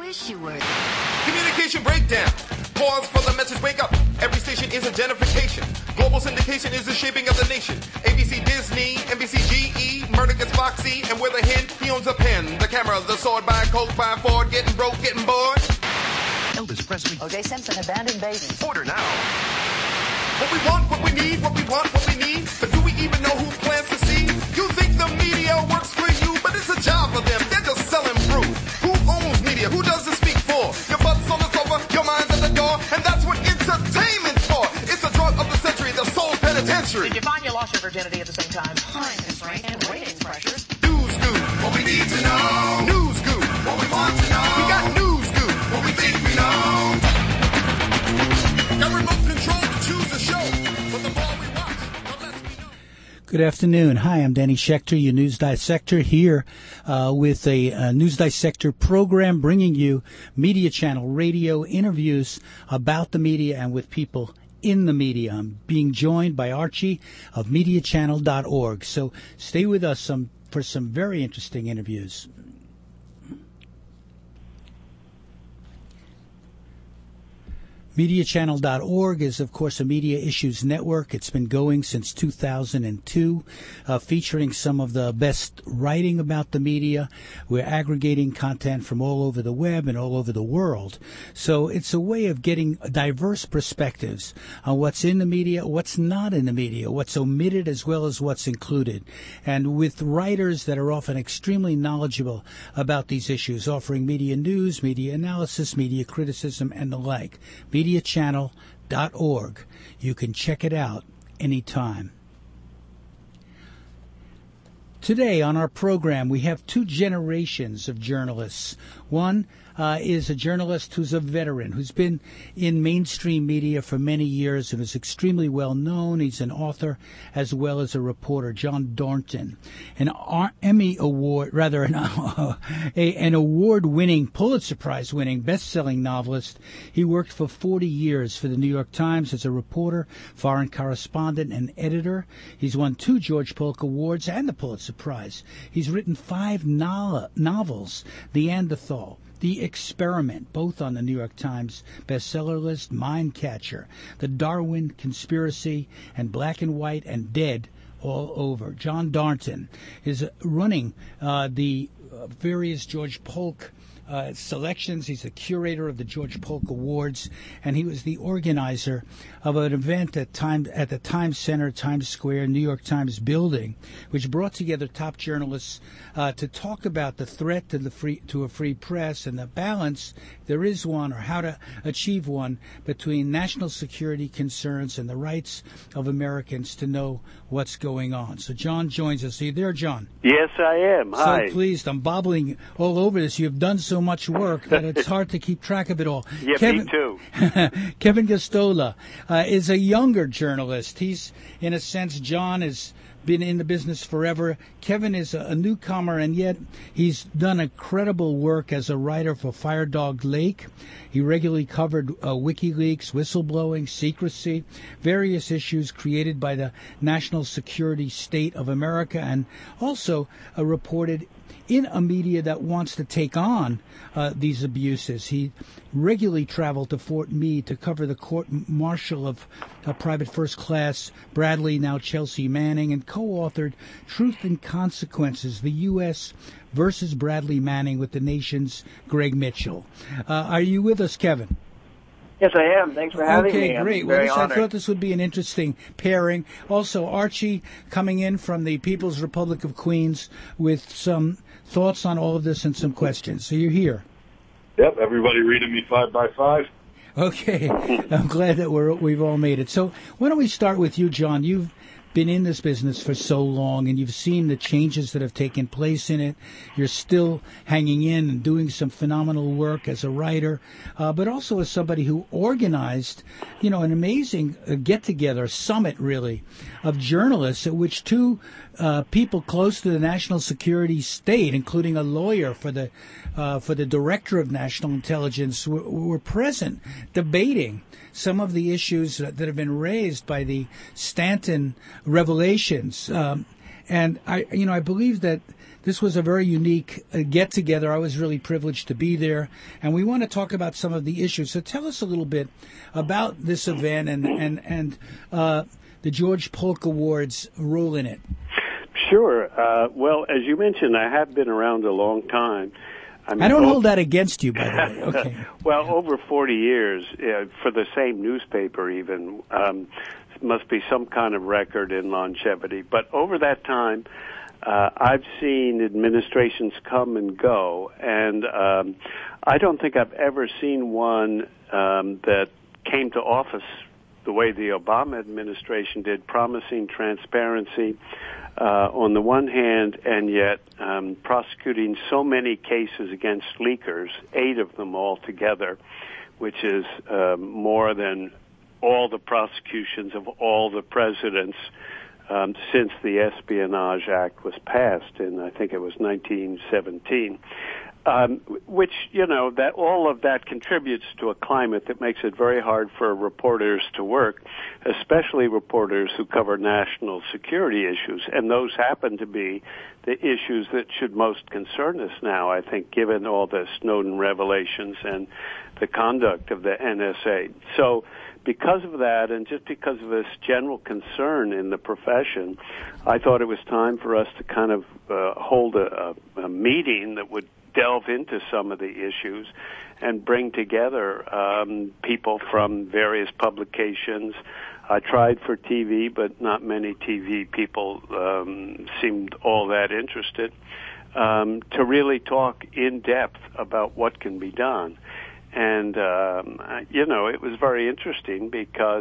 wish you were. Communication breakdown. Pause for the message, wake up. Every station is a gentrification. Global syndication is the shaping of the nation. ABC, Disney, NBC, GE, Murder gets Foxy, and with a hint, he owns a pen, the camera, the sword, by a Colt, by a Ford, getting broke, getting bored. Elvis Presley. O.J. Simpson abandoned baby. Order now. What we want, what we need, what we want, what we need. But do we even know who plants the seed? You think the media works for you, but it's a job for them. They're just selling fruit. Who owns media? Who does it speak for? Your butt's on the sofa, your mind's at the door, and that's what entertainment's for. It's a drug of the century, the soul penitentiary. Did you find you lost your virginity at the same time? Time constraint and ratings pressures. News Scoop, what we need to know. News Scoop, what we want to know. We got News Scoop, what we think we know. Got remote control to choose a show, but the more we watch, the less we know. Good afternoon. Hi, I'm Danny Schechter, your News Dissector, here with a News Dissector program bringing you Media Channel radio interviews about the media and with people in the media. I'm being joined by Archie of MediaChannel.org. So stay with us for some very interesting interviews. MediaChannel.org is, of course, a media issues network. It's been going since 2002, featuring some of the best writing about the media. We're aggregating content from all over the web and all over the world. So it's a way of getting diverse perspectives on what's in the media, what's not in the media, what's omitted as well as what's included. And with writers that are often extremely knowledgeable about these issues, offering media news, media analysis, media criticism, and the like. MediaChannel.org. You can check it out anytime. Today on our program, we have two generations of journalists. One is a journalist who's a veteran, who's been in mainstream media for many years and is extremely well known. He's an author as well as a reporter, John Darnton, an Emmy Award, rather an award-winning, Pulitzer Prize-winning, best-selling novelist. He worked for 40 years for the New York Times as a reporter, foreign correspondent, and editor. He's won 2 George Polk Awards and the Pulitzer Prize. He's written 5 novels, The Neanderthal, The Experiment, both on the New York Times bestseller list, Mindcatcher, The Darwin Conspiracy, and Black and White and Dead all over. John Darnton is running the various George Polk selections. He's the curator of the George Polk Awards, and he was the organizer of an event at the Times Center, Times Square, New York Times building, which brought together top journalists to talk about the threat to a free press and the balance, there is one, or how to achieve one, between national security concerns and the rights of Americans to know what's going on. So John joins us. Are you there, John? Yes, I am. Hi. So pleased. I'm bobbling all over this. You've done so much work that it's hard to keep track of it all. Yeah, me too. Kevin Gosztola is a younger journalist. He's, in a sense, John has been in the business forever. Kevin is a newcomer, and yet he's done incredible work as a writer for Firedog Lake. He regularly covered WikiLeaks, whistleblowing, secrecy, various issues created by the national security state of America, and also reported in a media that wants to take on these abuses. He regularly traveled to Fort Meade to cover the court-martial of Private First Class Bradley, now Chelsea Manning, and co-authored Truth and Consequences, the U.S. versus Bradley Manning with the nation's Greg Mitchell. Are you with us, Kevin? Yes, I am. Thanks for having me. Okay, great. Well, I thought this would be an interesting pairing. Also, Archie coming in from the People's Republic of Queens with some thoughts on all of this and some questions. So you're here. Yep, everybody reading me 5 by 5. Okay, I'm glad that we've all made it. So why don't we start with you, John? You've been in this business for so long, and you've seen the changes that have taken place in it. You're still hanging in and doing some phenomenal work as a writer, but also as somebody who organized, an amazing get-together, summit, really, of journalists at which 2 people close to the national security state, including a lawyer for the director of national intelligence, were present debating some of the issues that have been raised by the Stanton revelations. And I believe that this was a very unique get-together. I was really privileged to be there, and we want to talk about some of the issues. So tell us a little bit about this event and the George Polk Awards' role in it. Sure. Well, as you mentioned, I have been around a long time. I don't hold that against you, by the way. Okay. Well, over 40 years for the same newspaper even. Must be some kind of record in longevity. But over that time, I've seen administrations come and go, and I don't think I've ever seen one that came to office the way the Obama administration did, promising transparency on the one hand, and yet prosecuting so many cases against leakers, 8 of them altogether, which is more than all the prosecutions of all the presidents since the Espionage Act was passed in, I think it was 1917. Which, that all of that contributes to a climate that makes it very hard for reporters to work, especially reporters who cover national security issues. And those happen to be the issues that should most concern us now, I think, given all the Snowden revelations and the conduct of the NSA. So because of that, and just because of this general concern in the profession, I thought it was time for us to kind of hold a meeting that would delve into some of the issues and bring together people from various publications. I tried for TV, but not many TV people seemed all that interested, to really talk in depth about what can be done. And, it was very interesting because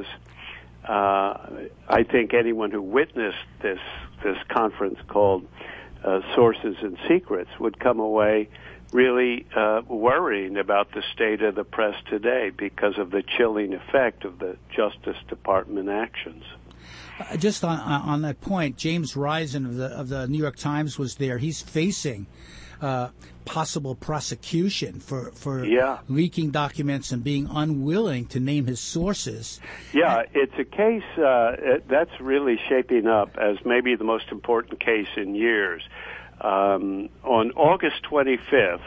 I think anyone who witnessed this conference called Sources and Secrets would come away really worrying about the state of the press today because of the chilling effect of the Justice Department actions. Just on that point, James Risen of the New York Times was there. He's facing possible prosecution for leaking documents and being unwilling to name his sources. Yeah, it's a case that's really shaping up as maybe the most important case in years. On August 25th,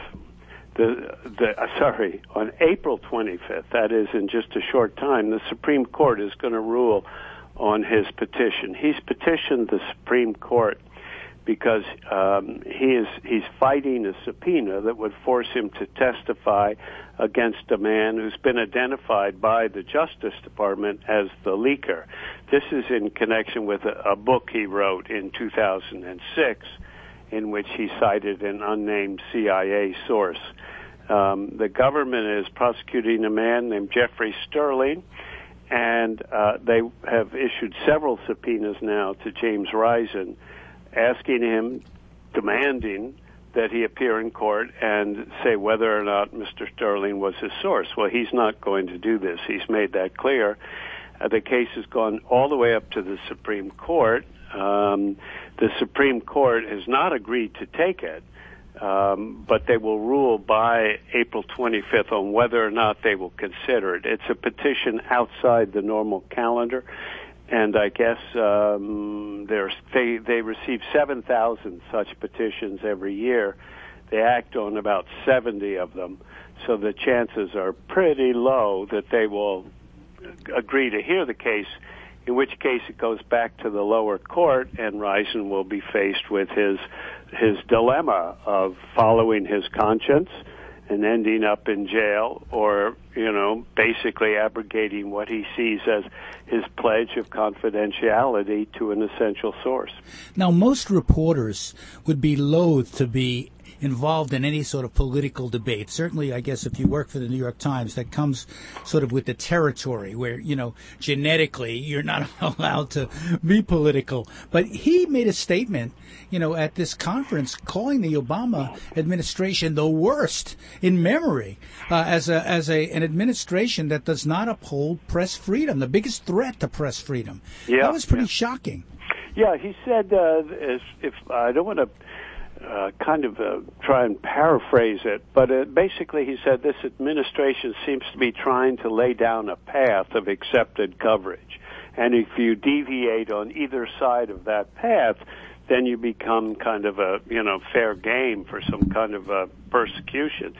on April 25th, that is in just a short time, the Supreme Court is going to rule on his petition. He's petitioned the Supreme Court because he's fighting a subpoena that would force him to testify against a man who's been identified by the Justice Department as the leaker. This is in connection with a book he wrote in 2006 in which he cited an unnamed CIA source. The government is prosecuting a man named Jeffrey Sterling, and they have issued several subpoenas now to James Risen, asking him, demanding that he appear in court and say whether or not Mr. Sterling was his source. Well, he's not going to do this. He's made that clear. The case has gone all the way up to the Supreme Court. The Supreme Court has not agreed to take it, but they will rule by April 25th on whether or not they will consider it. It's a petition outside the normal calendar, and I guess they receive 7,000 such petitions every year. They act on about 70 of them, so the chances are pretty low that they will agree to hear the case, in which case it goes back to the lower court, and Risen will be faced with his dilemma of following his conscience and ending up in jail, or, basically abrogating what he sees as his pledge of confidentiality to an essential source. Now, most reporters would be loath to be involved in any sort of political debate. Certainly, I guess, if you work for the New York Times, that comes sort of with the territory where, genetically you're not allowed to be political. But he made a statement, at this conference calling the Obama administration the worst in memory as an administration that does not uphold press freedom, the biggest threat to press freedom. Yeah, that was pretty shocking. Yeah, he said, if I don't want to try and paraphrase it, but basically he said this administration seems to be trying to lay down a path of accepted coverage. And if you deviate on either side of that path, then you become kind of a, fair game for some kind of persecution.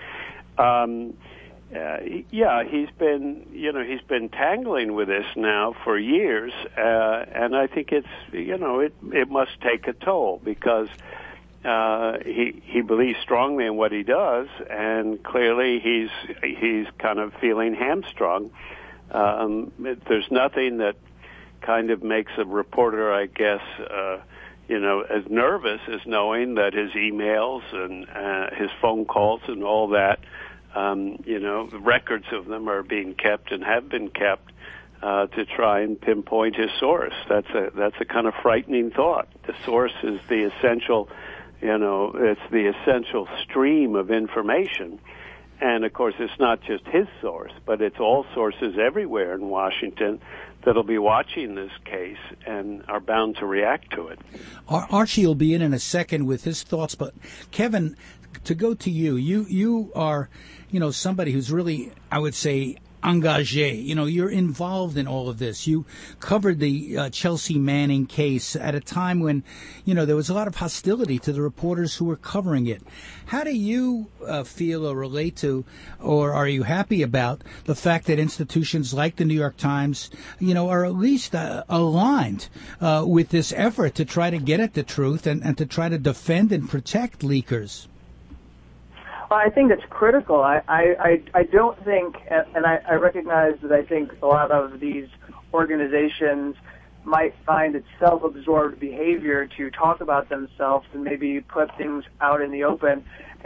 He's been tangling with this now for years, and I think it's, it must take a toll because he believes strongly in what he does, and clearly he's kind of feeling hamstrung. There's nothing that kind of makes a reporter, I guess, as nervous as knowing that his emails and his phone calls and all that, the records of them are being kept and have been kept to try and pinpoint his source. That's a kind of frightening thought. The source is the essential, it's the essential stream of information. And, of course, it's not just his source, but it's all sources everywhere in Washington that'll be watching this case and are bound to react to it. Archie will be in a second with his thoughts, but Kevin, to go to you, you are, somebody who's really, I would say, engagé. You're involved in all of this. You covered the Chelsea Manning case at a time when, there was a lot of hostility to the reporters who were covering it. How do you feel or relate to, or are you happy about the fact that institutions like the New York Times, are at least aligned with this effort to try to get at the truth and to try to defend and protect leakers? Well, I think it's critical. I don't think, and I recognize that I think a lot of these organizations might find it self-absorbed behavior to talk about themselves and maybe put things out in the open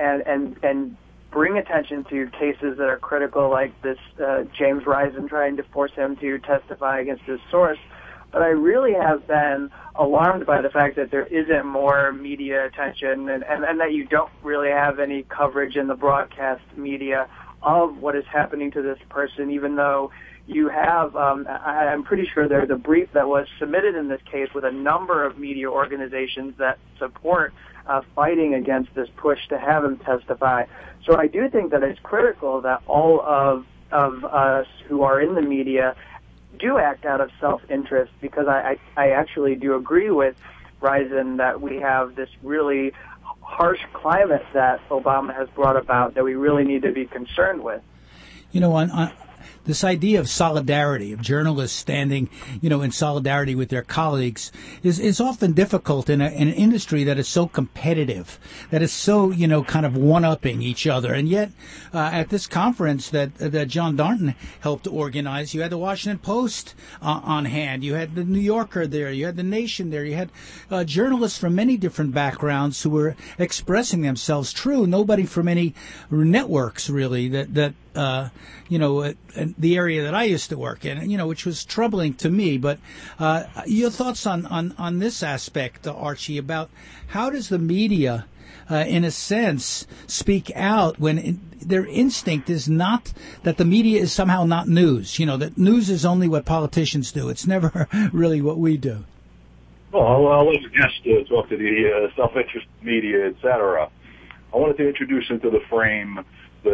and bring attention to cases that are critical, like this James Risen trying to force him to testify against his source. But I really have been alarmed by the fact that there isn't more media attention and that you don't really have any coverage in the broadcast media of what is happening to this person, even though you have, I'm pretty sure there's a brief that was submitted in this case with a number of media organizations that support fighting against this push to have him testify. So I do think that it's critical that all of us who are in the media do act out of self-interest, because I actually do agree with Risen that we have this really harsh climate that Obama has brought about that we really need to be concerned with. On this idea of solidarity, of journalists standing, in solidarity with their colleagues is often difficult in an industry that is so competitive, that is so, kind of one-upping each other. And yet, at this conference that John Darnton helped organize, you had the Washington Post on hand, you had the New Yorker there, you had the Nation there, you had journalists from many different backgrounds who were expressing themselves. True, nobody from any networks, really, that the area that I used to work in, which was troubling to me. But your thoughts on this aspect, Archie, about how does the media, in a sense, speak out when their instinct is not that the media is somehow not news, that news is only what politicians do. It's never really what we do. Well, I'll let the guest talk to the self-interest media, etc. I wanted to introduce into the frame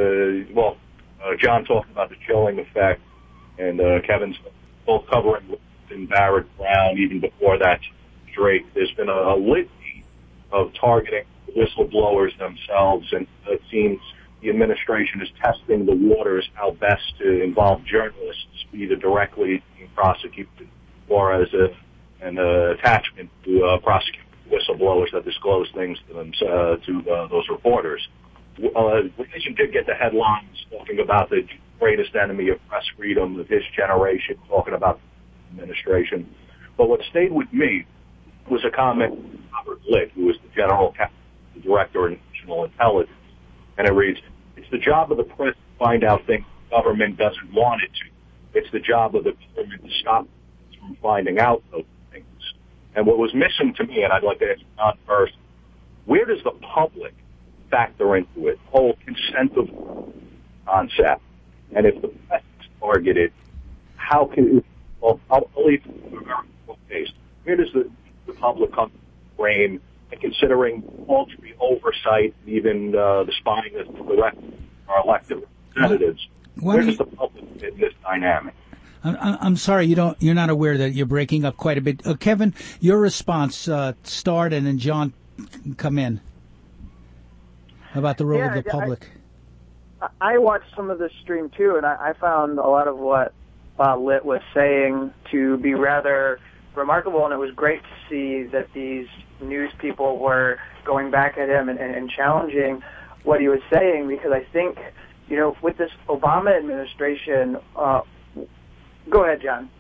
John talked about the chilling effect, and Kevin's both covering in Barrett Brown, even before that, Drake. There's been a litany of targeting whistleblowers themselves, and it seems the administration is testing the waters how best to involve journalists, either directly being prosecuted or as an attachment to prosecute whistleblowers that disclose things to them, to those reporters. Nation did get the headlines talking about the greatest enemy of press freedom of his generation, talking about the administration. But what stayed with me was a comment from Robert Litt, who was the director of national intelligence. And it reads, "It's the job of the press to find out things the government doesn't want it to. It's the job of the government to stop from finding out those things." And what was missing to me, and I'd like to ask John first, where does the public factor into it, the whole consent of concept? And if the press is targeted, how can it, I'll leave it to a very simple case. Where does the public come to frame, and considering paltry oversight, even the spying that's direct our elected representatives, where does the public fit in this dynamic? I'm sorry, you're not aware that you're breaking up quite a bit. Kevin, your response, start, and then John come in about the role of the public. I watched some of this stream too, and I found a lot of what Bob Litt was saying to be rather remarkable, and it was great to see that these news people were going back at him and challenging what he was saying, because I think, with this Obama administration, go ahead, John.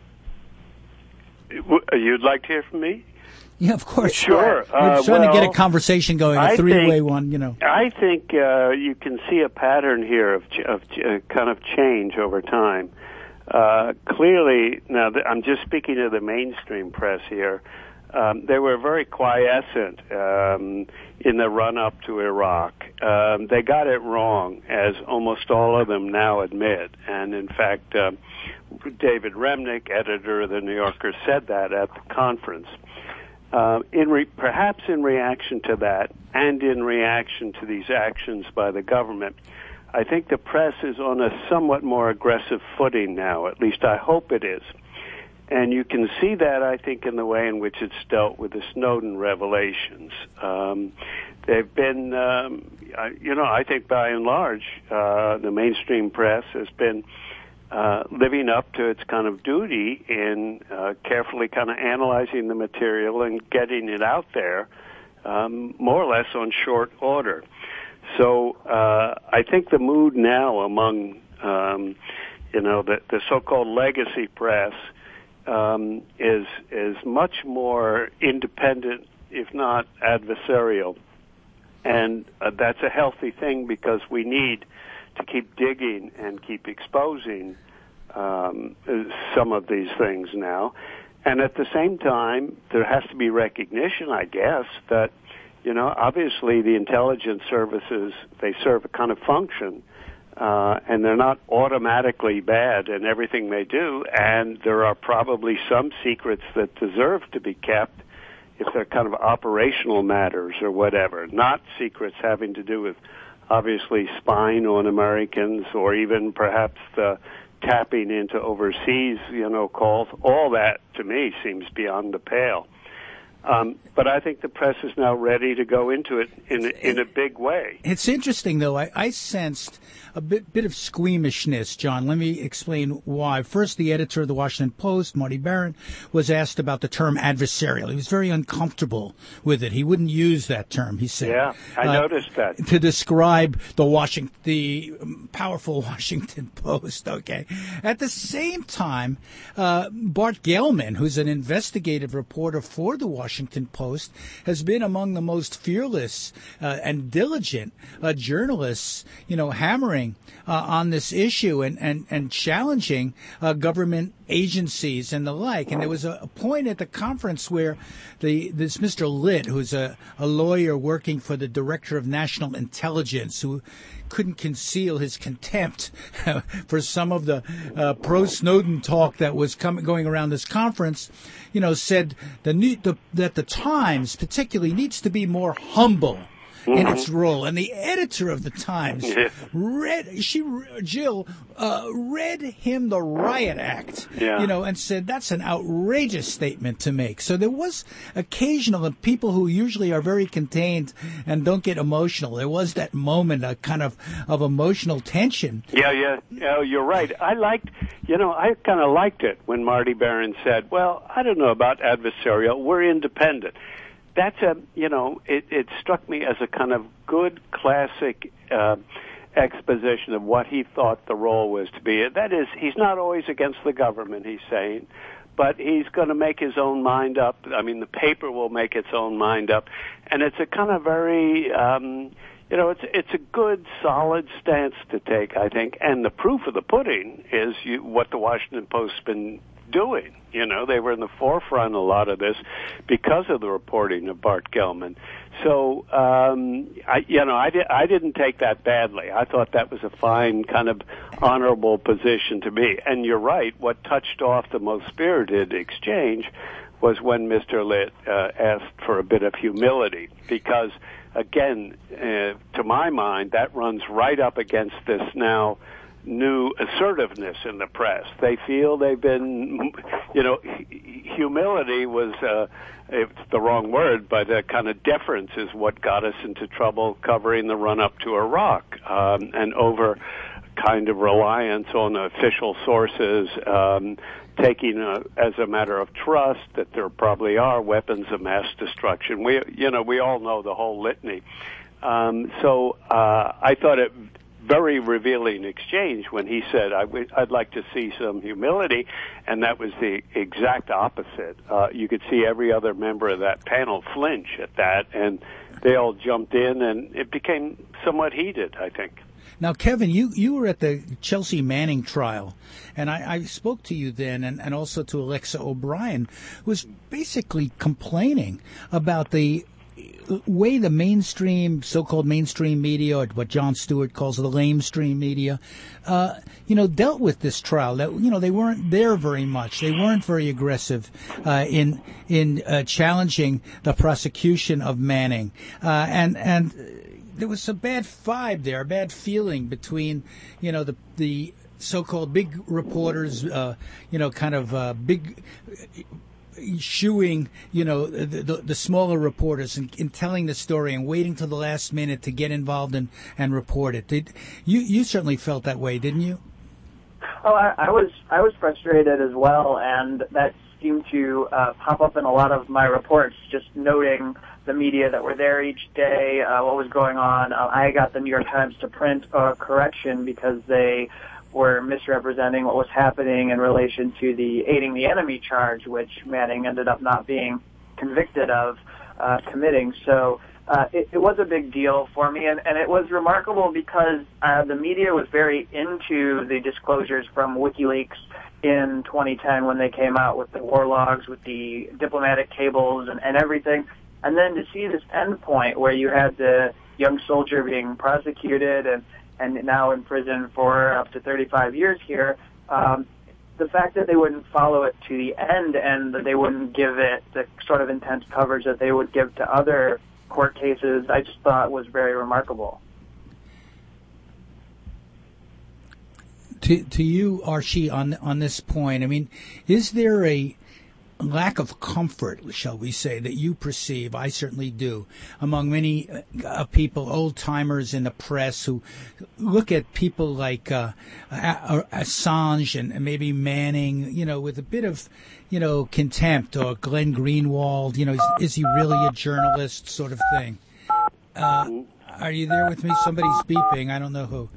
You'd like to hear from me? Yeah, of course. Sure. We're trying to get a conversation going, a three-way one, I think you can see a pattern here of kind of change over time. Clearly, now I'm just speaking to the mainstream press here. They were very quiescent in the run-up to Iraq. They got it wrong, as almost all of them now admit. And in fact, David Remnick, editor of the New Yorker, said that at the conference. Perhaps in reaction to that, and in reaction to these actions by the government, I think the press is on a somewhat more aggressive footing now. At least I hope it is. And you can see that, I think, in the way in which it's dealt with the Snowden revelations. They've been, I think by and large, the mainstream press has been living up to its kind of duty in carefully kind of analyzing the material and getting it out there more or less on short order. So I think the mood now among, the so-called legacy press is much more independent, if not adversarial. And that's a healthy thing, because we need to keep digging and keep exposing some of these things now. And at the same time, there has to be recognition, I guess, that, obviously the intelligence services, they serve a kind of function, and they're not automatically bad in everything they do, and there are probably some secrets that deserve to be kept if they're kind of operational matters or whatever, not secrets having to do with, obviously, spying on Americans or even perhaps the tapping into overseas, calls. All that, to me, seems beyond the pale. But I think the press is now ready to go into it in a big way. It's interesting, though. I sensed a bit of squeamishness, John. Let me explain why. First, the editor of the Washington Post, Marty Baron, was asked about the term adversarial. He was very uncomfortable with it. He wouldn't use that term, he said. Yeah, I noticed that. To describe the powerful Washington Post, okay. At the same time, Bart Gellman, who's an investigative reporter for the Washington Post, has been among the most fearless and diligent journalists, hammering on this issue and challenging government agencies and the like. And there was a point at the conference where this Mr. Litt, who's a lawyer working for the Director of National Intelligence, who couldn't conceal his contempt for some of the pro-Snowden talk that was going around this conference, said that the Times particularly needs to be more humble in its role. And the editor of the Times read him the Riot Act, and said that's an outrageous statement to make. So there was occasional people who usually are very contained and don't get emotional. There was that moment, a kind of emotional tension. Yeah, you're right. I kind of liked it when Marty Baron said, well, I don't know about adversarial. We're independent. That's it struck me as a kind of good classic exposition of what he thought the role was to be. That is, he's not always against the government, he's saying, but he's going to make his own mind up. I mean, the paper will make its own mind up. And it's a kind of very, it's a good, solid stance to take, I think. And the proof of the pudding is what the Washington Post's been doing. They were in the forefront a lot of this because of the reporting of Bart Gellman. So, I didn't take that badly. I thought that was a fine, kind of honorable position to be. And you're right, what touched off the most spirited exchange was when Mr. Litt asked for a bit of humility, because, again, to my mind, that runs right up against this now new assertiveness in the press. They feel they've been, humility was, it's the wrong word, but kind of deference is what got us into trouble covering the run-up to Iraq, and over kind of reliance on official sources, taking as a matter of trust that there probably are weapons of mass destruction. We all know the whole litany. So I thought it very revealing exchange when he said, I'd like to see some humility, and that was the exact opposite. You could see every other member of that panel flinch at that, and they all jumped in, and it became somewhat heated, I think. Now, Kevin, you were at the Chelsea Manning trial, and I spoke to you then, and also to Alexa O'Brien, who was basically complaining about the way the mainstream, so-called mainstream media, or what Jon Stewart calls the lamestream media, dealt with this trial. That they weren't there very much. They weren't very aggressive in challenging the prosecution of Manning, and there was a bad vibe there, a bad feeling between the so-called big reporters, big shooing, the smaller reporters in telling the story and waiting till the last minute to get involved and report it. You certainly felt that way, didn't you? Oh, I was frustrated as well, and that seemed to pop up in a lot of my reports, just noting the media that were there each day, what was going on. I got the New York Times to print a correction because they were misrepresenting what was happening in relation to the aiding the enemy charge, which Manning ended up not being convicted of committing. So it was a big deal for me, and it was remarkable because the media was very into the disclosures from WikiLeaks in 2010 when they came out with the war logs, with the diplomatic cables and everything. And then to see this end point where you had the young soldier being prosecuted and now in prison for up to 35 years here, the fact that they wouldn't follow it to the end and that they wouldn't give it the sort of intense coverage that they would give to other court cases, I just thought was very remarkable. To you, Archie, on this point, I mean, is there a lack of comfort, shall we say, that you perceive, I certainly do, among many people, old-timers in the press, who look at people like Assange and maybe Manning, with a bit of, contempt, or Glenn Greenwald, is he really a journalist, sort of thing. Are you there with me? Somebody's beeping. I don't know who.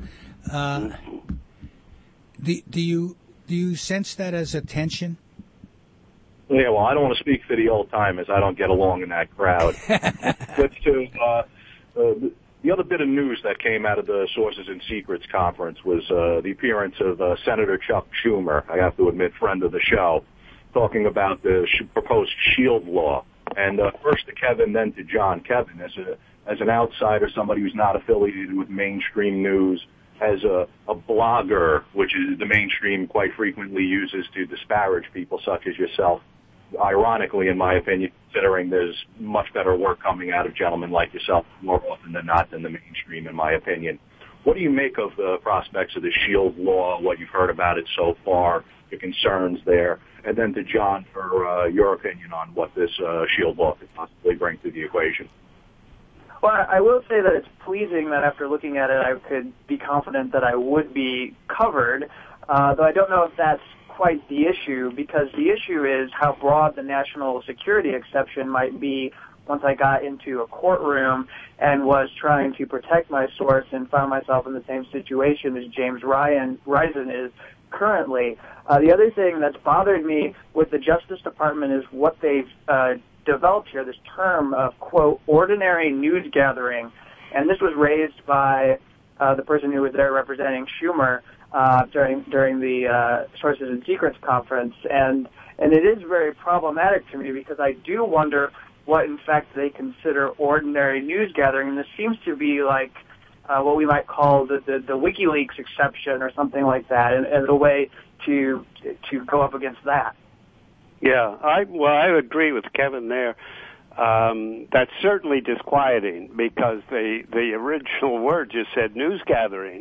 Do you sense that as a tension? Yeah, well, I don't want to speak for the old timers. I don't get along in that crowd. But the other bit of news that came out of the Sources and Secrets conference was the appearance of Senator Chuck Schumer, I have to admit, friend of the show, talking about the proposed SHIELD law. And first to Kevin, then to John. Kevin, as an outsider, somebody who's not affiliated with mainstream news, as a blogger, which is the mainstream quite frequently uses to disparage people such as yourself, ironically, in my opinion, considering there's much better work coming out of gentlemen like yourself more often than not than the mainstream, in my opinion. What do you make of the prospects of the SHIELD law, what you've heard about it so far, the concerns there? And then to John for your opinion on what this SHIELD law could possibly bring to the equation. Well, I will say that it's pleasing that after looking at it, I could be confident that I would be covered, though I don't know if that's quite the issue, because the issue is how broad the national security exception might be once I got into a courtroom and was trying to protect my source and found myself in the same situation as James Risen is currently. The other thing that's bothered me with the Justice Department is what they've developed here, this term of, quote, ordinary news gathering. And this was raised by the person who was there representing Schumer during the Sources and Secrets conference. And it is very problematic to me because I do wonder what, in fact, they consider ordinary news gathering. And this seems to be like what we might call the WikiLeaks exception or something like that, and a way to go up against that. Yeah, I agree with Kevin there. That's certainly disquieting because the original word just said news gathering,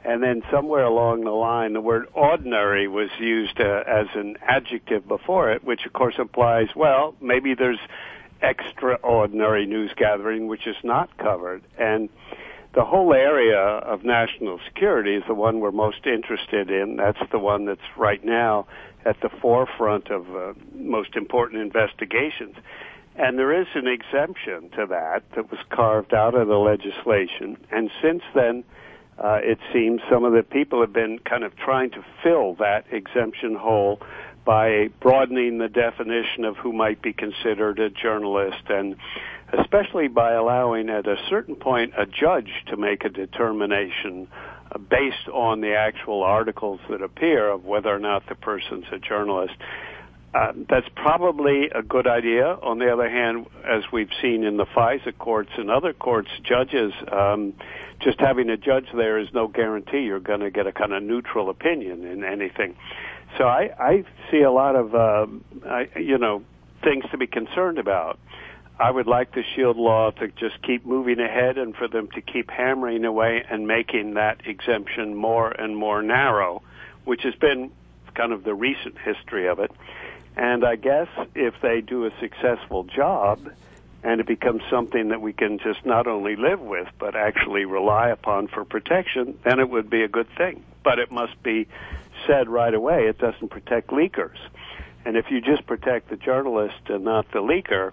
And then somewhere along the line, the word ordinary was used as an adjective before it, which of course implies, well, maybe there's extraordinary news gathering which is not covered. And the whole area of national security is the one we're most interested in. That's the one that's right now at the forefront of most important investigations. And there is an exemption to that was carved out of the legislation. And since then, it seems some of the people have been kind of trying to fill that exemption hole by broadening the definition of who might be considered a journalist, and especially by allowing at a certain point a judge to make a determination based on the actual articles that appear of whether or not the person's a journalist. That's probably a good idea. On the other hand, as we've seen in the FISA courts and other courts, judges, just having a judge there is no guarantee you're going to get a kind of neutral opinion in anything. So I see a lot of, things to be concerned about. I would like the SHIELD law to just keep moving ahead and for them to keep hammering away and making that exemption more and more narrow, which has been kind of the recent history of it. And I guess if they do a successful job and it becomes something that we can just not only live with but actually rely upon for protection, then it would be a good thing. But it must be said right away, it doesn't protect leakers. And if you just protect the journalist and not the leaker,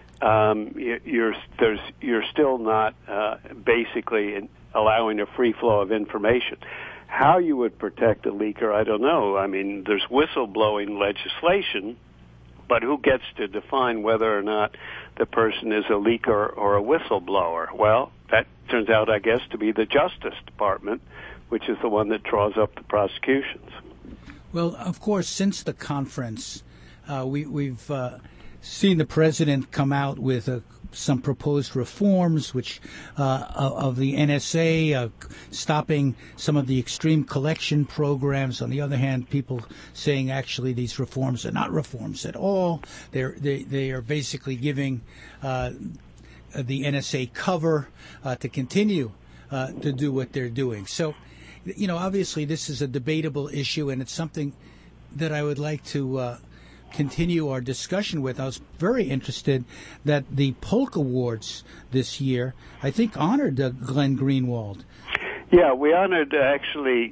you're still not basically allowing a free flow of information. How you would protect a leaker, I don't know. I mean, there's whistleblowing legislation, but who gets to define whether or not the person is a leaker or a whistleblower? Well, that turns out, I guess, to be the Justice Department, which is the one that draws up the prosecutions. Well, of course, since the conference, we've seen the president come out with some proposed reforms, which of the NSA, stopping some of the extreme collection programs. On the other hand, people saying actually these reforms are not reforms at all. They are basically giving the NSA cover to continue to do what they're doing. So, obviously this is a debatable issue, and it's something that I would like to continue our discussion with. I was very interested that the Polk Awards this year, I think, honored Glenn Greenwald. Yeah, we honored actually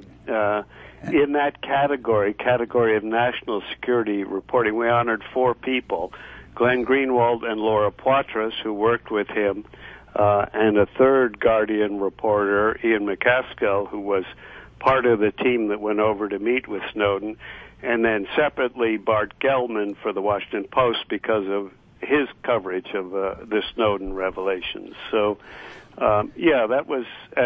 in that category of national security reporting, we honored 4 people, Glenn Greenwald and Laura Poitras, who worked with him, and a third Guardian reporter, Ian McCaskill, who was part of the team that went over to meet with Snowden, and then separately Bart Gellman for the Washington Post because of his coverage of the Snowden revelations. So, that was,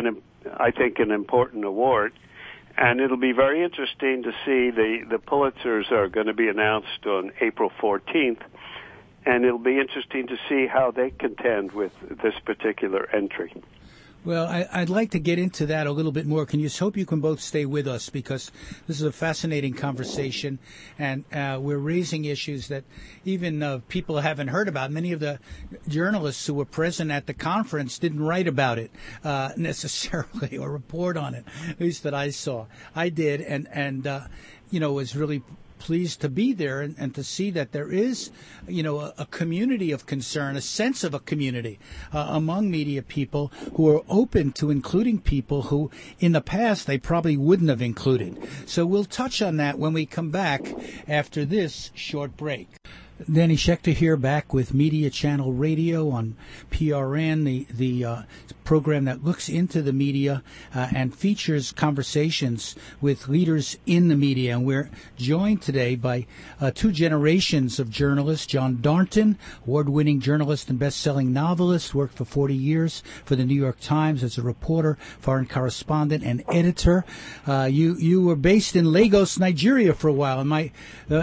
I think, an important award. And it'll be very interesting to see the Pulitzers are going to be announced on April 14th, and it'll be interesting to see how they contend with this particular entry. Well, I'd like to get into that a little bit more. Hope you can both stay with us, because this is a fascinating conversation, and we're raising issues that even people haven't heard about. Many of the journalists who were present at the conference didn't write about it necessarily or report on it, at least that I saw. I did, and was really pleased to be there and to see that there is, a community of concern, a sense of a community among media people who are open to including people who in the past they probably wouldn't have included. So we'll touch on that when we come back after this short break. Danny Schechter here, back with Media Channel Radio on PRN, the program that looks into the media and features conversations with leaders in the media. And we're joined today by 2 generations of journalists. John Darnton, award-winning journalist and best-selling novelist, worked for 40 years for the New York Times as a reporter, foreign correspondent, and editor. You were based in Lagos, Nigeria for a while. And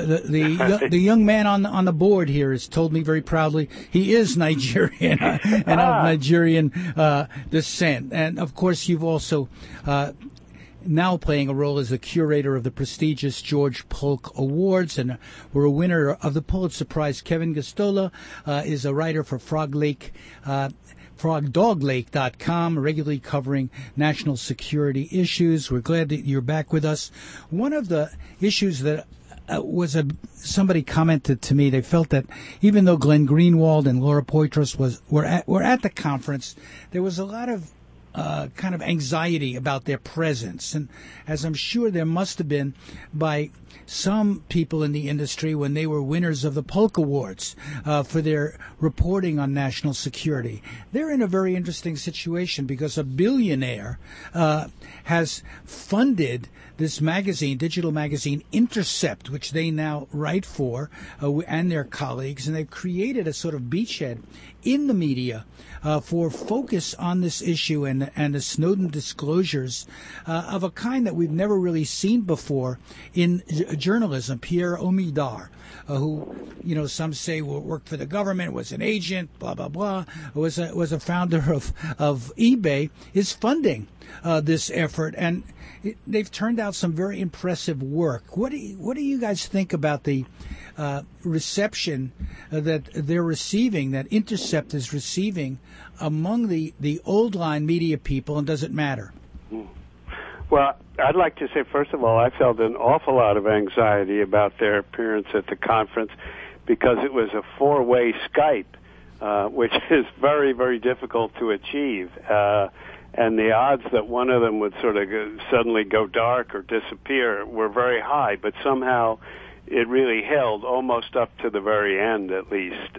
the young man on the board here has told me very proudly he is Nigerian and of Nigerian descent. And of course, you've also now playing a role as the curator of the prestigious George Polk Awards, and we're a winner of the Pulitzer Prize. Kevin Gosztola is a writer for Frog Lake frogdoglake.com, regularly covering national security issues. We're glad that you're back with us. One of the issues that somebody commented to me, they felt that even though Glenn Greenwald and Laura Poitras were at the conference, there was a lot of kind of anxiety about their presence, and as I'm sure there must have been by some people in the industry when they were winners of the Polk Awards for their reporting on national security. They're in a very interesting situation because a billionaire has funded this magazine, digital magazine Intercept, which they now write for, and their colleagues, and they've created a sort of beachhead in the media for focus on this issue and the Snowden disclosures of a kind that we've never really seen before in journalism. Pierre Omidyar, who, some say worked for the government, was an agent, blah blah blah, was a founder of eBay, is funding this effort, and they've turned out some very impressive work. What do you guys think about the reception that they're receiving, that Intercept is receiving among the old line media people, and does it matter? Well, I'd like to say, first of all, I felt an awful lot of anxiety about their appearance at the conference because it was a four-way Skype, which is very, very difficult to achieve. And the odds that one of them would sort of suddenly go dark or disappear were very high, but somehow it really held almost up to the very end, at least.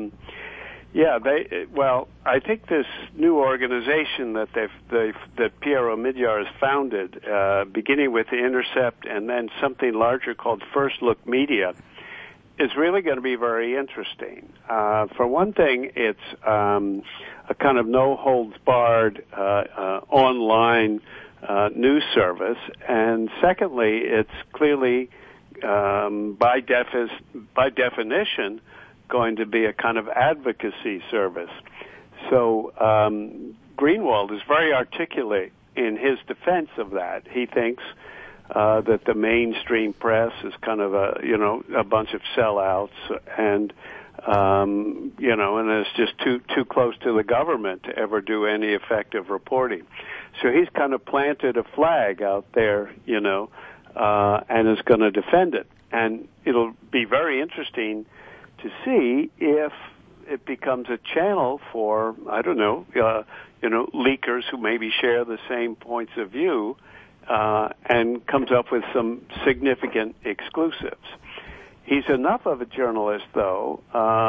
I think this new organization that that Pierre Omidyar has founded, beginning with the Intercept and then something larger called First Look Media, is really going to be very interesting. For one thing, it's a kind of no-holds-barred online news service, and secondly, it's clearly by definition going to be a kind of advocacy service. So Greenwald is very articulate in his defense of that. He thinks that the mainstream press is kind of a bunch of sellouts, and and it's just too close to the government to ever do any effective reporting. So he's kind of planted a flag out there, and is going to defend it. And it'll be very interesting to see if it becomes a channel for, leakers who maybe share the same points of view, and comes up with some significant exclusives. He's enough of a journalist, though,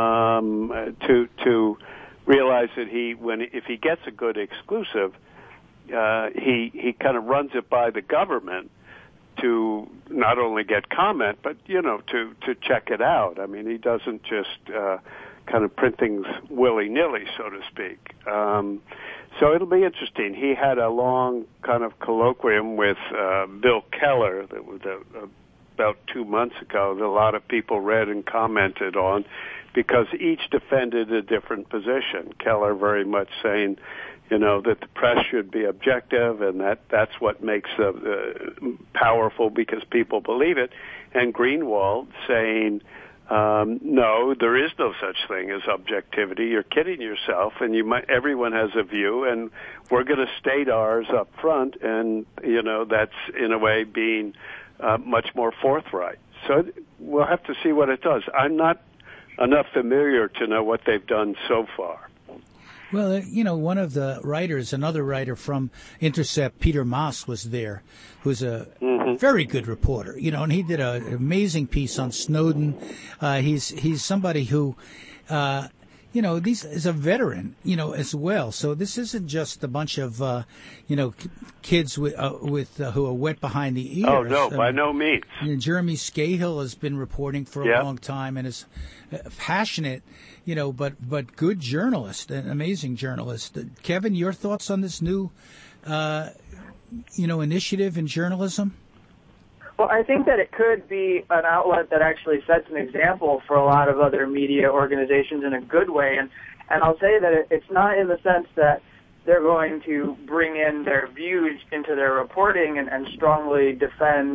to realize that if he gets a good exclusive, he kind of runs it by the government to not only get comment, but to check it out. I mean, he doesn't just kind of print things willy-nilly, so to speak. So it'll be interesting. He had a long kind of colloquium with Bill Keller that was about 2 months ago that a lot of people read and commented on, because each defended a different position. Keller very much saying, that the press should be objective, and that's what makes powerful because people believe it. And Greenwald saying, no, there is no such thing as objectivity. You're kidding yourself, and everyone has a view, and we're going to state ours up front, and that's in a way being much more forthright. So we'll have to see what it does. I'm not enough familiar to know what they've done so far. Well, one of the writers, another writer from Intercept, Peter Moss, was there, who's a very good reporter, and he did an amazing piece on Snowden. He's somebody who, is a veteran, as well. So this isn't just a bunch of, kids who are wet behind the ears. Oh, no, by no means. Jeremy Scahill has been reporting for a long time and is passionate, but good journalist, an amazing journalist. Kevin, your thoughts on this new, initiative in journalism? Well, I think that it could be an outlet that actually sets an example for a lot of other media organizations in a good way. And I'll say that it's not in the sense that they're going to bring in their views into their reporting and strongly defend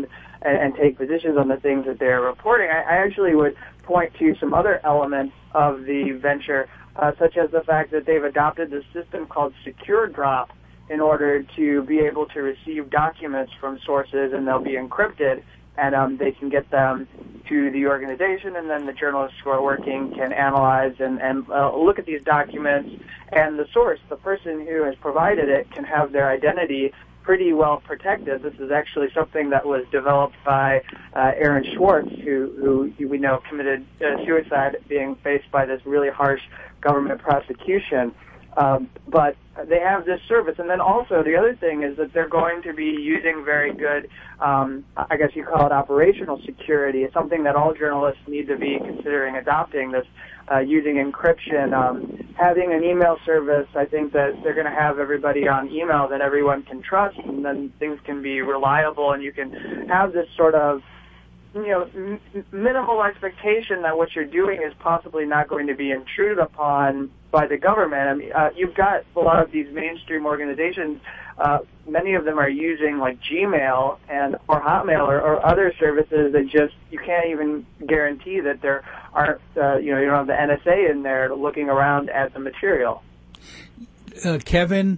and take positions on the things that they're reporting. I actually would point to some other elements of the venture, such as the fact that they've adopted this system called Secure Drop in order to be able to receive documents from sources, and they'll be encrypted, and they can get them to the organization, and then the journalists who are working can analyze and look at these documents, and the source, the person who has provided it, can have their identity pretty well protected. This is actually something that was developed by Aaron Swartz, who we know committed suicide, being faced by this really harsh government prosecution. But they have this service. And then also the other thing is that they're going to be using very good, I guess you call it operational security. It's something that all journalists need to be considering adopting, this using encryption. Having an email service, I think that they're going to have everybody on email that everyone can trust, and then things can be reliable, and you can have this sort of minimal expectation that what you're doing is possibly not going to be intruded upon by the government. I mean, you've got a lot of these mainstream organizations. Many of them are using like Gmail or Hotmail or other services that just you can't even guarantee that there aren't you don't have the NSA in there looking around at the material. Kevin,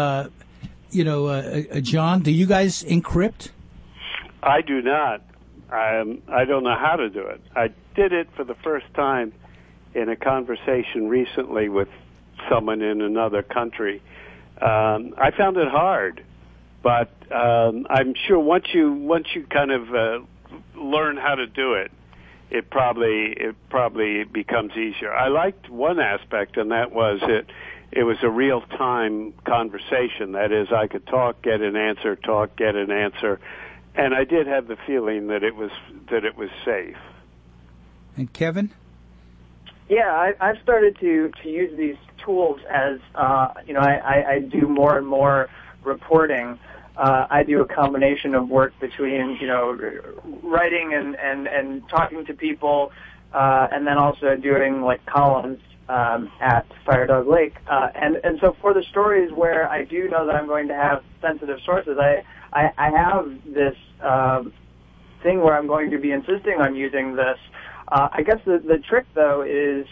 John, do you guys encrypt? I do not. I don't know how to do it. I did it for the first time in a conversation recently with someone in another country. I found it hard, but I'm sure once you kind of learn how to do it, it probably becomes easier. I liked one aspect, and that was it was a real-time conversation. That is, I could talk, get an answer, talk, get an answer. And I did have the feeling that it was safe. And Kevin? Yeah, I've started to use these tools as I do more and more reporting. I do a combination of work between writing and talking to people, and then also doing like columns at Firedog Lake. And so for the stories where I do know that I'm going to have sensitive sources, I have this thing where I'm going to be insisting on using this. I guess the trick, though, is,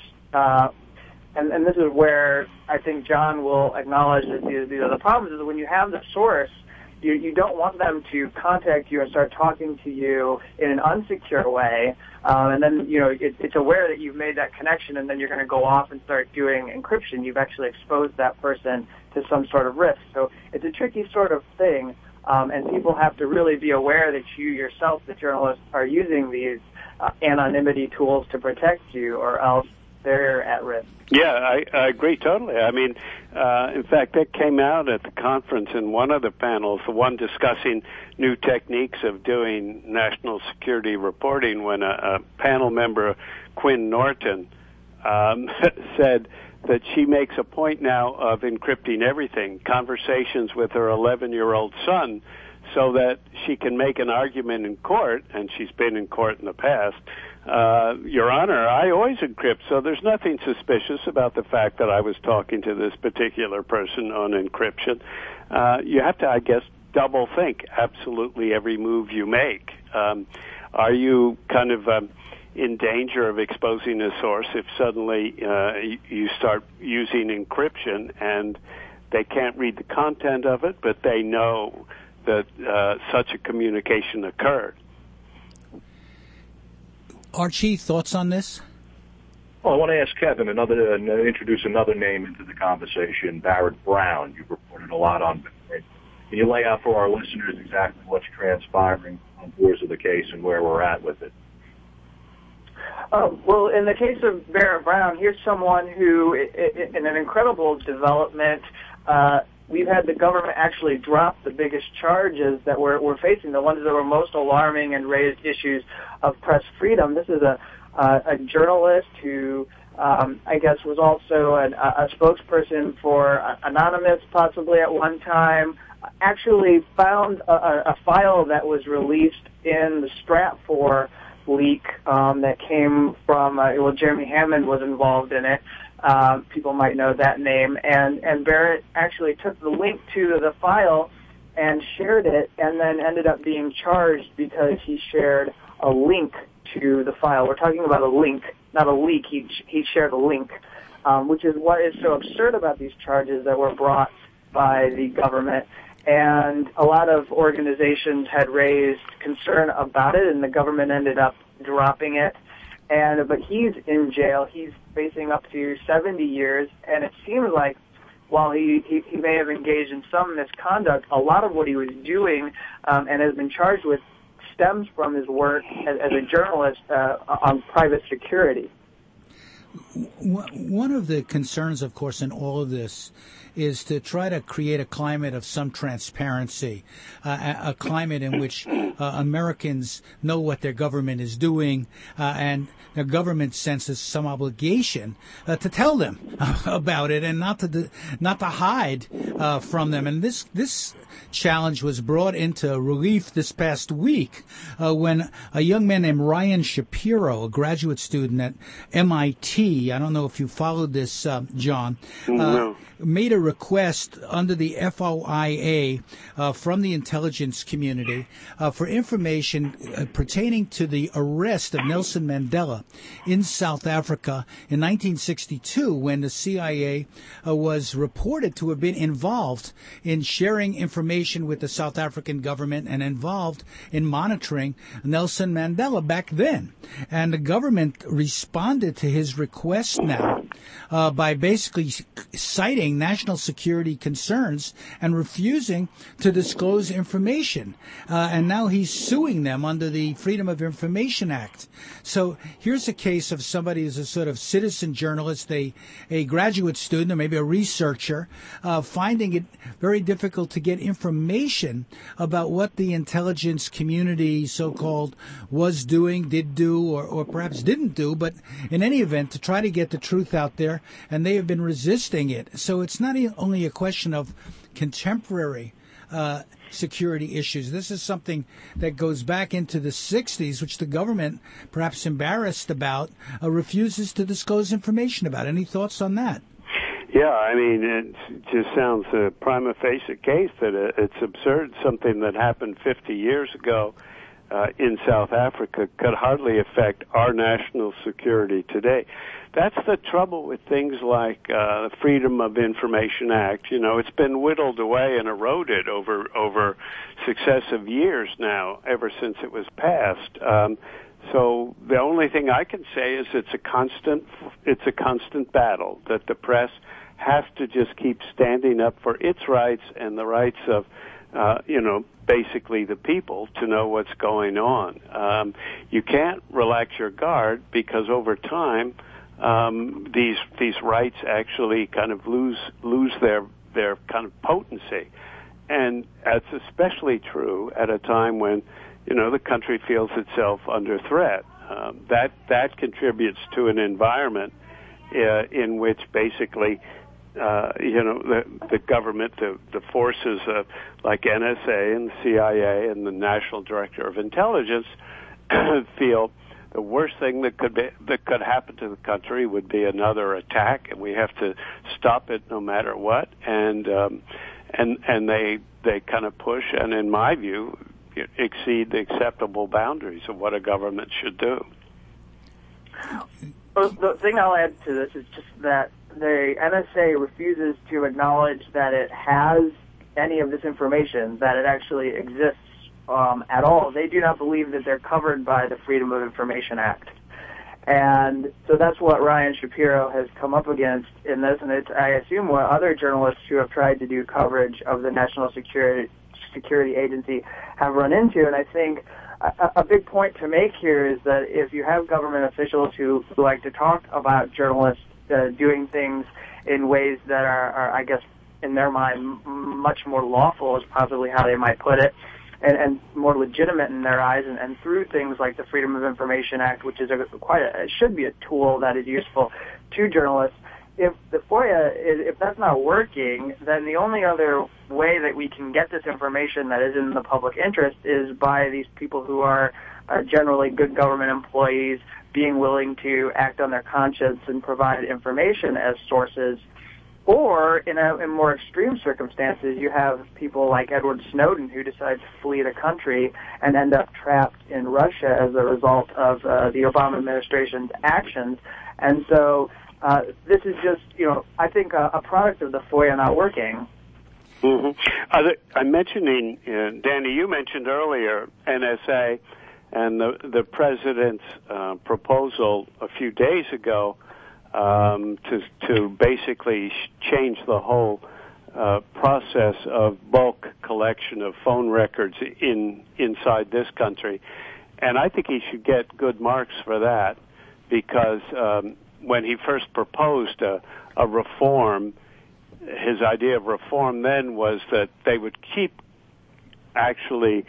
and this is where I think John will acknowledge that these are the problems, is that when you have the source, you don't want them to contact you and start talking to you in an unsecure way, and then it's aware that you've made that connection, and then you're going to go off and start doing encryption. You've actually exposed that person to some sort of risk. So it's a tricky sort of thing. And people have to really be aware that you yourself, the journalists, are using these anonymity tools to protect you, or else they're at risk. Yeah, I agree totally. I mean, in fact, that came out at the conference in one of the panels, the one discussing new techniques of doing national security reporting, when a panel member, Quinn Norton, said that she makes a point now of encrypting everything, conversations with her 11-year-old son, so that she can make an argument in court, and she's been in court in the past. Your Honor, I always encrypt, so there's nothing suspicious about the fact that I was talking to this particular person on encryption. You have to, I guess, double think absolutely every move you make. Are you kind of in danger of exposing a source if suddenly you start using encryption and they can't read the content of it, but they know that such a communication occurred? Archie, thoughts on this? Well, I want to ask Kevin introduce another name into the conversation, Barrett Brown. You've reported a lot on Barrett. Can you lay out for our listeners exactly what's transpiring on boards of the case and where we're at with it? Well, in the case of Barrett Brown, here's someone who, in an incredible development, we've had the government actually drop the biggest charges that we're facing, the ones that were most alarming and raised issues of press freedom. This is a journalist who, I guess, was also a spokesperson for Anonymous, possibly at one time, actually found a file that was released in the Stratfor leak that came from, Jeremy Hammond was involved in it. People might know that name. And Barrett actually took the link to the file and shared it, and then ended up being charged because he shared a link to the file. We're talking about a link, not a leak. He shared a link, which is what is so absurd about these charges that were brought by the government. And a lot of organizations had raised concern about it, and the government ended up dropping it. But he's in jail. He's facing up to 70 years, and it seems like while he may have engaged in some misconduct, a lot of what he was doing and has been charged with stems from his work as a journalist on private security. One of the concerns, of course, in all of this is to try to create a climate of some transparency, a climate in which Americans know what their government is doing, and the government senses some obligation to tell them about it and not to hide from them. And this challenge was brought into relief this past week when a young man named Ryan Shapiro, a graduate student at MIT, I don't know if you followed this, John, No. made a request under the FOIA from the intelligence community for information pertaining to the arrest of Nelson Mandela in South Africa in 1962, when the CIA was reported to have been involved in sharing information with the South African government and involved in monitoring Nelson Mandela back then. And the government responded to his request now by basically citing national security concerns and refusing to disclose information. And now he's suing them under the Freedom of Information Act. So here's a case of somebody who's a sort of citizen journalist, a graduate student, or maybe a researcher, finding it very difficult to get information about what the intelligence community, so-called, was doing, did do, or perhaps didn't do. But in any event, to try to get the truth out there, and they have been resisting it. So it's not only a question of contemporary security issues. This is something that goes back into the 60s, which the government, perhaps embarrassed about, refuses to disclose information about. Any thoughts on that? Yeah, I mean, it just sounds a prima facie case that it's absurd. Something that happened 50 years ago in South Africa could hardly affect our national security today. That's the trouble with things like the Freedom of Information Act. You know, it's been whittled away and eroded over successive years now, ever since it was passed. So the only thing I can say is it's a constant battle that the press has to just keep standing up for its rights and the rights of, basically the people to know what's going on. You can't relax your guard because over time, these rights actually kind of lose their kind of potency. And that's especially true at a time when, the country feels itself under threat. That contributes to an environment in which basically, the government, the forces like NSA and the CIA and the National Director of Intelligence feel the worst thing that could happen to the country would be another attack, and we have to stop it no matter what. And they kind of push, and in my view, exceed the acceptable boundaries of what a government should do. Well, the thing I'll add to this is just that the NSA refuses to acknowledge that it has any of this information, that it actually exists at all. They do not believe that they're covered by the Freedom of Information Act. And so that's what Ryan Shapiro has come up against in this, and it's, I assume, what other journalists who have tried to do coverage of the National Security Agency have run into. And I think a big point to make here is that if you have government officials who like to talk about journalists doing things in ways that are, I guess, in their mind, much more lawful is possibly how they might put it, and more legitimate in their eyes, and through things like the Freedom of Information Act, which is should be a tool that is useful to journalists. If the FOIA if that's not working, then the only other way that we can get this information that is in the public interest is by these people who are generally good government employees being willing to act on their conscience and provide information as sources Or in more extreme circumstances, you have people like Edward Snowden who decide to flee the country and end up trapped in Russia as a result of the Obama administration's actions. And so this is just, I think a product of the FOIA not working. Mm-hmm. I'm mentioning, Danny, you mentioned earlier NSA and the president's proposal a few days ago to basically change the whole process of bulk collection of phone records inside this country. And I think he should get good marks for that, because when he first proposed a reform, his idea of reform then was that they would keep actually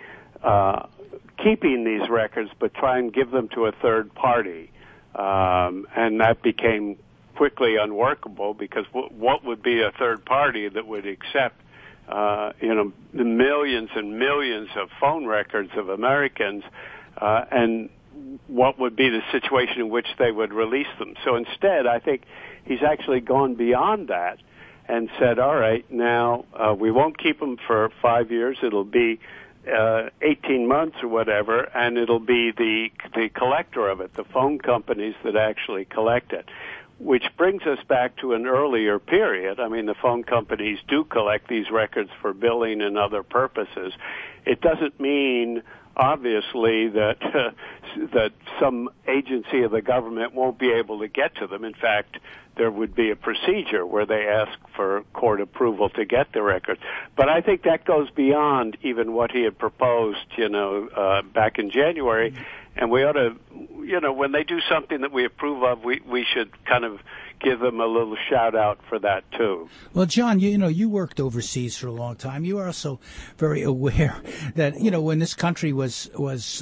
keeping these records, but try and give them to a third party. And that became quickly unworkable, because what would be a third party that would accept, the millions and millions of phone records of Americans, and what would be the situation in which they would release them? So instead, I think he's actually gone beyond that and said, all right, now we won't keep them for 5 years. It'll be 18 months or whatever, and it'll be the collector of it, the phone companies that actually collect it, which brings us back to an earlier period. I mean, the phone companies do collect these records for billing and other purposes. It doesn't mean, obviously, that that some agency of the government won't be able to get to them. In fact, there would be a procedure where they ask for court approval to get the records. But I think that goes beyond even what he had proposed, back in January. And we ought to, when they do something that we approve of, we should kind of give them a little shout out for that too. Well, John, you worked overseas for a long time. You are also very aware that, when this country was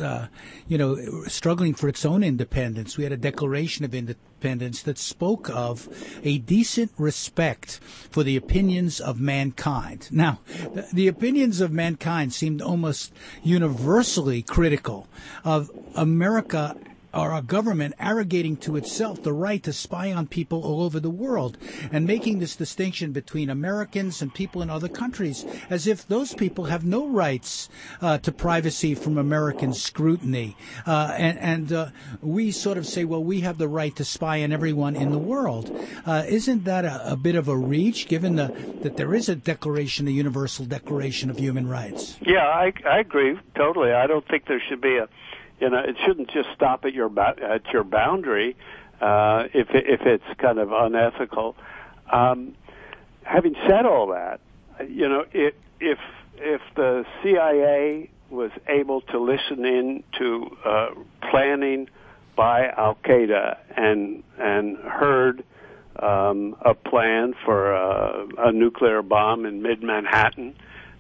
struggling for its own independence, we had a Declaration of Independence that spoke of a decent respect for the opinions of mankind. Now, the opinions of mankind seemed almost universally critical of America, or a government arrogating to itself the right to spy on people all over the world, and making this distinction between Americans and people in other countries, as if those people have no rights to privacy from American scrutiny. And we sort of say, well, we have the right to spy on everyone in the world. Isn't that a bit of a reach, given that there is a Universal Declaration of Human Rights? Yeah, I agree totally. I don't think there should be it shouldn't just stop at your boundary if it's kind of unethical. Having said all that, if the CIA was able to listen in to planning by Al Qaeda and heard a plan for a nuclear bomb in mid-Manhattan,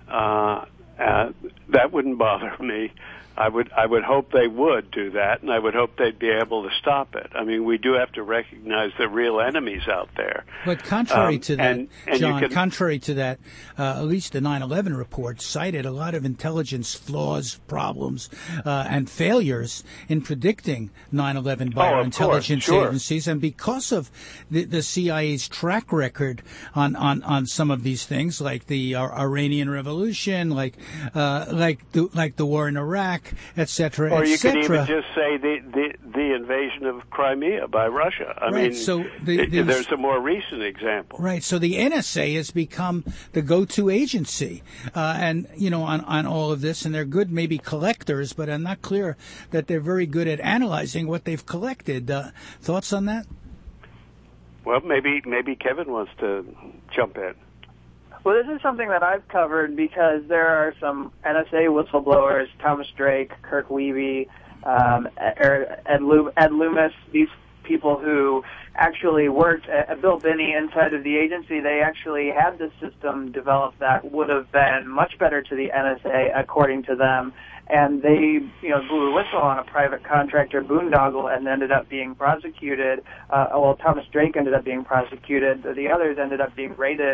that wouldn't bother me. I would hope they would do that, and I would hope they'd be able to stop it. I mean, we do have to recognize the real enemies out there. But contrary to that, John, contrary to that, at least the 9/11 report cited a lot of intelligence flaws, problems, and failures in predicting 9/11 by our intelligence agencies. And because of the CIA's track record on some of these things, like the Iranian Revolution, like the war in Iraq, etc., or you could even just say the invasion of Crimea by Russia. I mean, so there's a more recent example. Right. So the NSA has become the go-to agency, and on all of this, and they're good, maybe collectors, but I'm not clear that they're very good at analyzing what they've collected. Thoughts on that? Well, maybe Kevin wants to jump in. Well, this is something that I've covered because there are some NSA whistleblowers, Thomas Drake, Kirk Wiebe, Ed Loomis, these people who actually worked at Bill Binney inside of the agency. They actually had this system developed that would have been much better to the NSA, according to them. And they, blew a whistle on a private contractor, Boondoggle, and ended up being prosecuted. Thomas Drake ended up being prosecuted. The others ended up being raided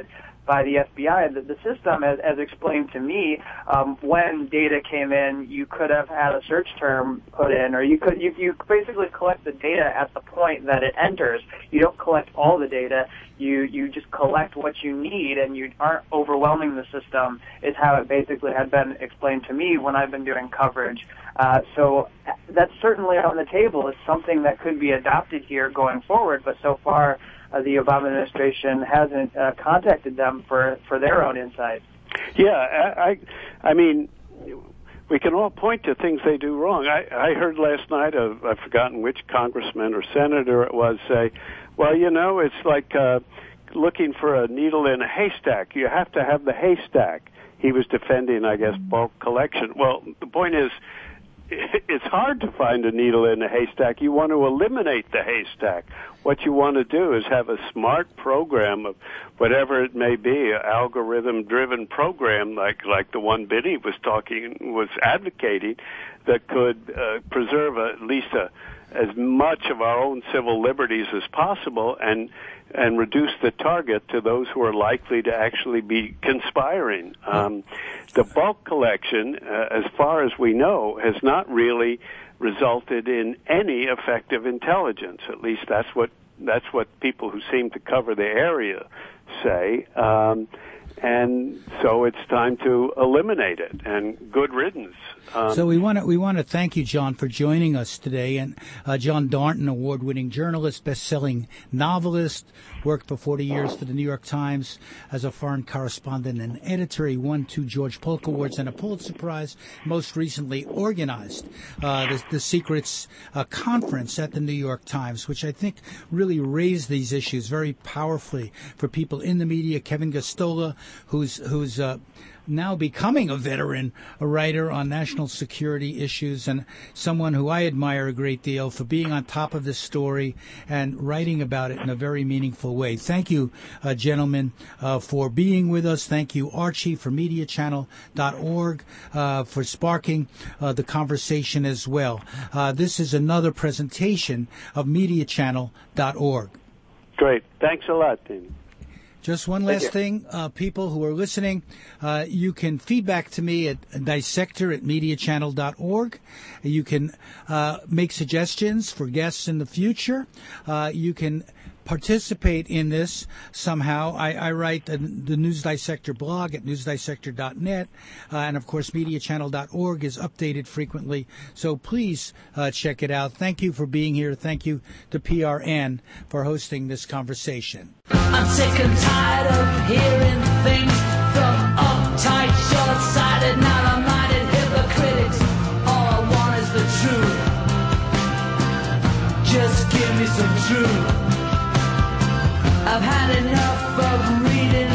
by the FBI. The system, as explained to me, when data came in, you could have had a search term put in, or you basically collect the data at the point that it enters. You don't collect all the data. You just collect what you need, and you aren't overwhelming the system, is how it basically had been explained to me when I've been doing coverage. So that's certainly on the table. It's something that could be adopted here going forward, but so far the Obama administration hasn't contacted them for their own insights. Yeah, I mean, we can all point to things they do wrong. I heard last night I've forgotten which congressman or senator it was say, well, it's like looking for a needle in a haystack. You have to have the haystack. He was defending, I guess, bulk collection. Well, the point is, it's hard to find a needle in a haystack. You want to eliminate the haystack. What you want to do is have a smart program of whatever it may be, an algorithm-driven program like the one Benny was advocating, that could preserve at least as much of our own civil liberties as possible and reduce the target to those who are likely to actually be conspiring. The bulk collection, as far as we know, has not really resulted in any effective intelligence. At least that's what people who seem to cover the area say. And so it's time to eliminate it, and good riddance. So we want to thank you, John, for joining us today. And John Darnton, award-winning journalist, best-selling novelist, worked for 40 years for the New York Times as a foreign correspondent and editor. He won 2 George Polk Awards and a Pulitzer Prize. Most recently organized the Secrets Conference at the New York Times, which I think really raised these issues very powerfully for people in the media. Kevin Gosztola, who's now becoming a veteran, a writer on national security issues, and someone who I admire a great deal for being on top of this story and writing about it in a very meaningful way. Thank you, gentlemen, for being with us. Thank you, Archie, for MediaChannel.org, for sparking the conversation as well. This is another presentation of MediaChannel.org. Great. Thanks a lot, Dean. Just one last thing, people who are listening, you can feedback to me at dissector@mediachannel.org. You can make suggestions for guests in the future. You can participate in this somehow. I write the News Dissector blog at newsdissector.net, and of course MediaChannel.org is updated frequently, so please check it out. Thank you for being here. Thank you to PRN for hosting this conversation. I'm sick and tired of hearing things from uptight, short-sighted, narrow-minded hypocrites. All I want is the truth. Just give me some truth. I've had enough of reading